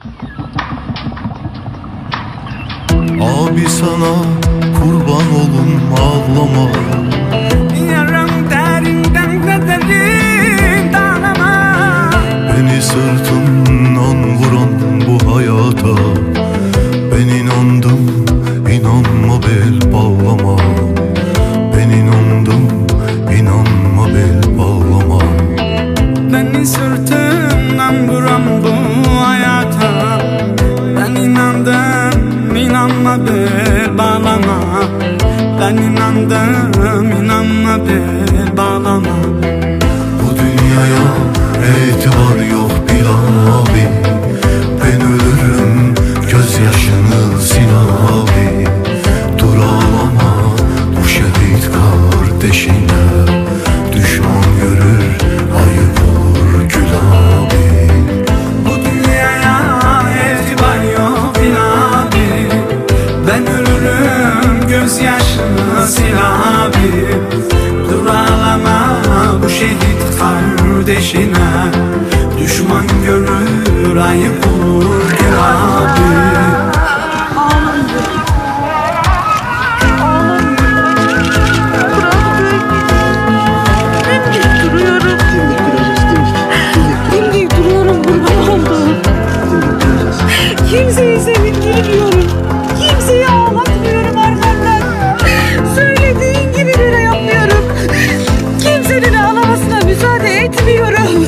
Abi sana kurban olun, ağlama. Yaram derinden derin dağlama. Beni sırtımdan vuran bu hayata ben inandım, inanma bel bağlama. Ben inandım, inanma bel bağlama. Beni sırtımdan vuran bu hayata ben inandım, inanma bel bağlama. Ben inandım, inanma bel bağlama. Bu dünyaya itibar yok bil abi. Ben ölürüm, gözyaşını sil abi. Dur ağlama, bu şehit kardeşine düşman görür, ayıp olur gül abi. Bu dünyaya itibar yok bil abi. Ben ölürüm, gözyaşını sil abi. Dur ağlama, bu şehit kardeşine düşman görür, ayıp olur gül abi. Kimseyi sevindirmiyorum, kimseyi ağlatmıyorum arkamdan. Söylediğin gibi bile yapmıyorum. Kimsenin ağlamasına müsaade etmiyorum.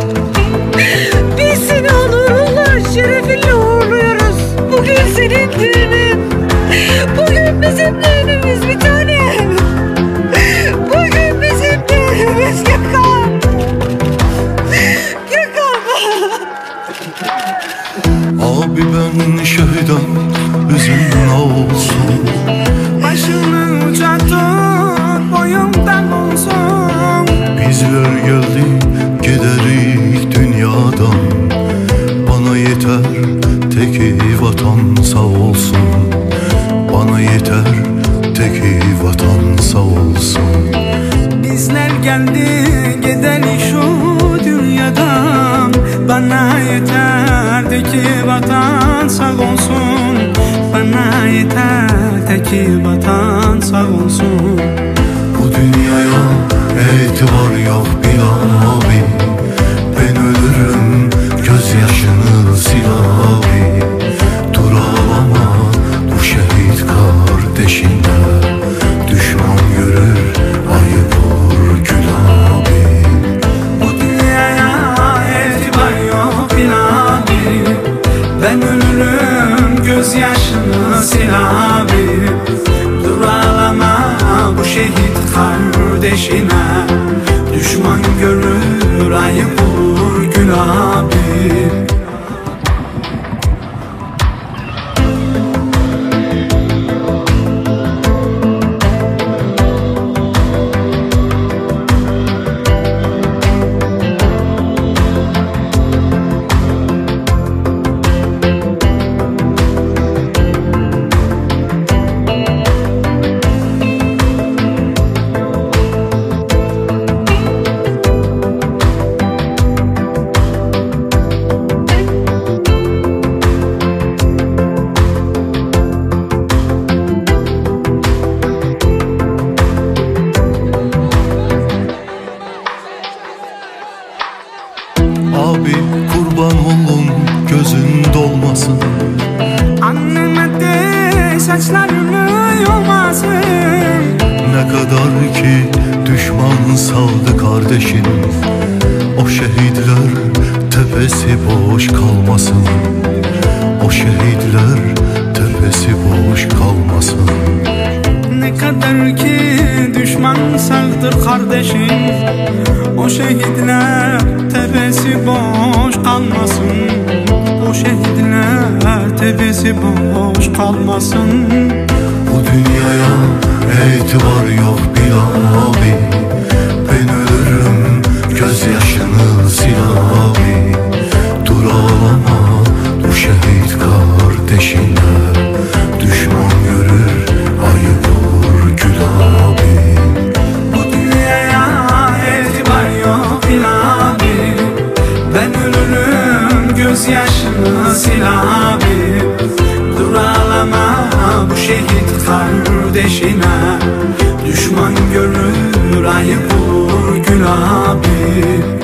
Biz seni onurunla, şerefinle uğurluyoruz. Bugün senin düğünün, bugün bizim düğünümüz bir tanem. Bugün bizim düğünümüz Gökhan. Gökhan. Abi ben şehidem, üzümün olsun. Başını uca tut, boyumdan olsun. Bizler geldik, giderik dünyadan. Bana yeter, teki vatan sağ olsun. Bana yeter, teki vatan sağ olsun. Bizler geldi gidelim şu dünyadan. Bana yeter de ki vatan sağ olsun. Bana yeter de ki vatan sağ olsun. Bu dünyaya itibar yok bil abi. Ben ölürüm, gözyaşını sil abi. Dur ağlama, bu şehit kardeşine düşman görür, ayıp olur gül abi. Bu dünyaya itibar yok bil abi. Ben ölürüm, gözyaşını sil abi. Dur ağlama, bu şehit kardeşine düşman görür, ayıp olur gül abi. Abi kurban olun, gözün dolmasın. Anneme de saçlarını yolmasın. Ne kadar ki düşman saldı kardeşin, o şehitler tepesi boş kalmasın. O şehitler tepesi boş kalmasın. Ne kadar ki düşman saldır kardeşim, o şehitler tepesi boş kalmasın. O şehitler tepesi boş kalmasın. Bu dünyaya itibar yok bil abi. Ben ölürüm, gözyaşını sil abi. Dur ağlama, bu şehit kardeşine düşman görür, ayıp olur gül abi. Bu dünyaya itibar yok bil abi. Ben ölürüm, gözyaşını sil abi. Dur ağlama bu şehit kardeşine. Düşman görür ayıp olur gül abi.